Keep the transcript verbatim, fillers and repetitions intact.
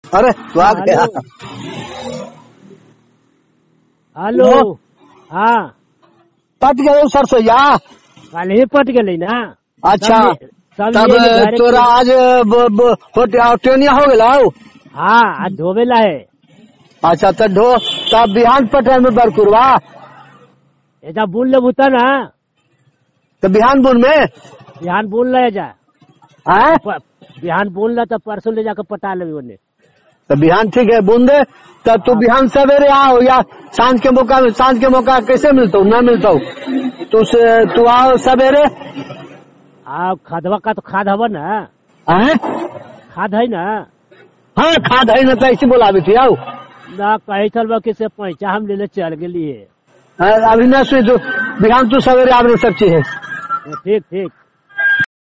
अरे तू आ गया। हेलो। हाँ पट गए सरसोईया। कल ही पट गए ना। अच्छा सब तब लिए घरे तोरा के- आज ब- ब- होट- ट्रेनिया हो गया। हाँ आज धोबेला है। अच्छा तो ढो तब बिहान पटे में बरकुरवा ऐसा बोल ले भूता ना। तो बिहान बुन में बिहान बोल रहे जा। आए प- बिहान बोल रहा तो परसों ले जाकर पटा ले उन्हें। तो बिहान ठीक है बुन दे। तब तू बिहान सवेरे आओ या सांझ के मौका में सांझ के मौका कैसे मिलता हूँ न मिलता हूँ तू से- तू आओ सवेरे। आ खादवा का तो खाद हवा ना। आए खाद है ना। हाँ खाद है न तो ऐसे बोला भी थी आओ। ना कहे चल किसे पैसा हम ले ले चल गए। अभी न सुई तू बिहान तू सवेरे आप सब चीज है। ठीक ठीक।